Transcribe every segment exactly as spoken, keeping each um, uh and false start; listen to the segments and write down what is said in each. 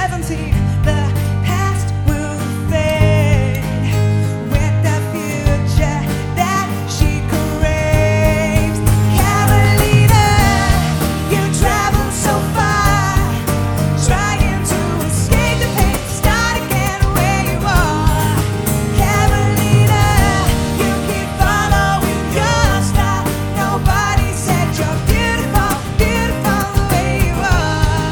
seventeen, the past will fade with the future that she craves. Carolina, you travel so far, trying to escape the pain, start again where you are. Carolina, you keep following your star. Nobody said you're beautiful, beautiful the way you are.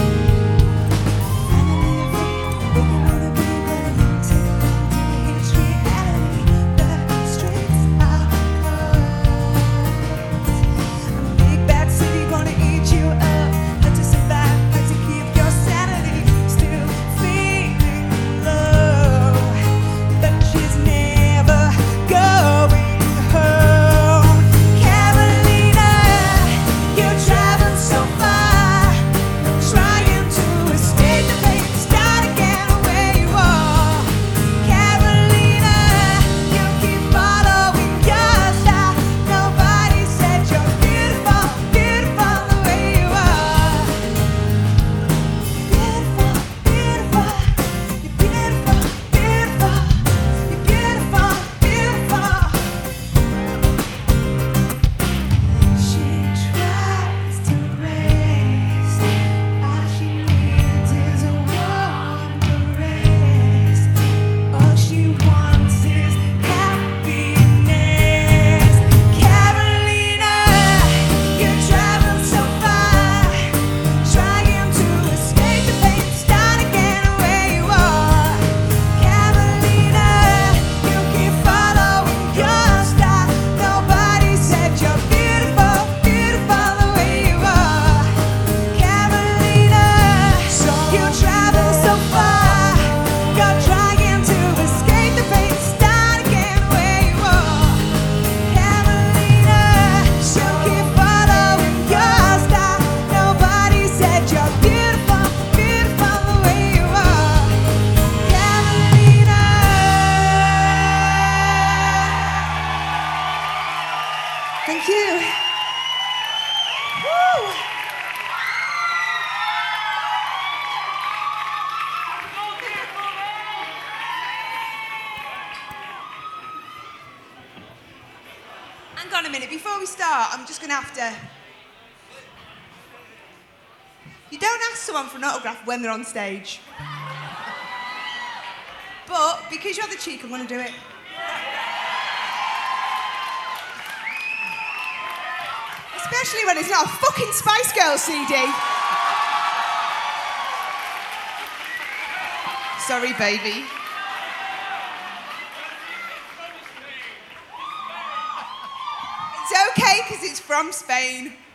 Finally, we can really be until it's reality. The streets are closed. Big bad city gonna eat you up. How to survive, how to keep your sanity. Still feeling low, but she's never going home. Carolina, you travel so far, trying to escape the pain, start again where you are. Carolina, you keep following your star. Nobody said you're beautiful, beautiful the way you are. Beautiful, beautiful, you're beautiful, beautiful, you're beautiful, beautiful. She tries to race, all she needs is a warm caress. All she wants is happiness. Carolina, you travel so far, trying to escape the pain, start again where you are. Carolina, you keep following your star. Nobody said you're beautiful, beautiful the way you are. Carolina, you travel so far, you're trying to escape the pain, start again where you are. Carolina, you keep following your star. Nobody said you're beautiful, beautiful the way you are. Carolina. Thank you. Woo. Hang on a minute, before we start, I'm just gonna have to. You don't ask someone for an autograph when they're on stage. But because you have the cheek, I'm gonna do it. Especially when it's not a fucking Spice Girls C D. Sorry, baby. It's okay, because it's from Spain.